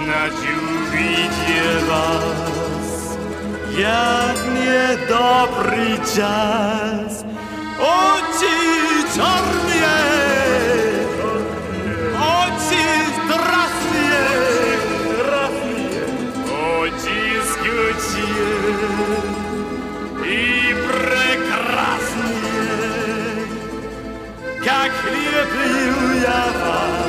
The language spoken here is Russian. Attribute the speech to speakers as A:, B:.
A: знать увидя вас, як недобрый час, очи черные, очи страстные, очи жгучие и прекрасные, как люблю я вас.